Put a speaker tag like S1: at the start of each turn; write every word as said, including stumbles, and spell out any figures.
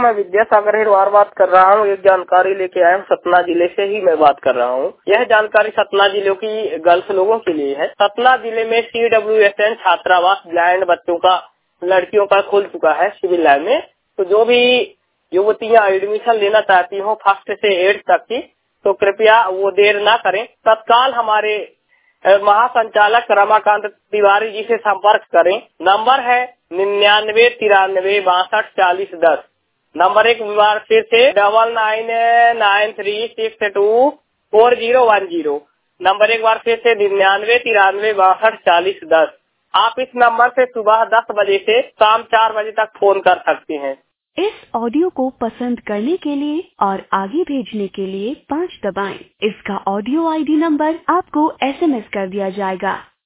S1: मैं विद्यासागर हिरवार बात कर रहा हूँ। एक जानकारी लेके आया हूँ, सतना जिले से ही मैं बात कर रहा हूँ। यह जानकारी सतना जिले की गर्ल्स लोगों के लिए है। सतना जिले में सी डब्ल्यू एस एन छात्रावास ब्लाइंड बच्चों का, लड़कियों का खुल चुका है सिविल लाइन में। तो जो भी युवतियाँ एडमिशन लेना चाहती हो फर्स्ट से एट तक की, तो कृपया वो देर ना करें, तत्काल हमारे महासंचालक रमाकांत तिवारी जी से संपर्क करें। नंबर है निन्यानवे तिरानवे बासठ चालीस दस। नंबर एक बार फिर से double nine nine three six two four zero one zero. नंबर एक बार फिर से निन्यानवे तिरानवे बासठ चालीस दस। आप इस नंबर से सुबह दस बजे से शाम चार बजे तक फोन कर सकते हैं।
S2: इस ऑडियो को पसंद करने के लिए और आगे भेजने के लिए पाँच दबाएं। इसका ऑडियो आईडी नंबर आपको एस एम एस कर दिया जाएगा।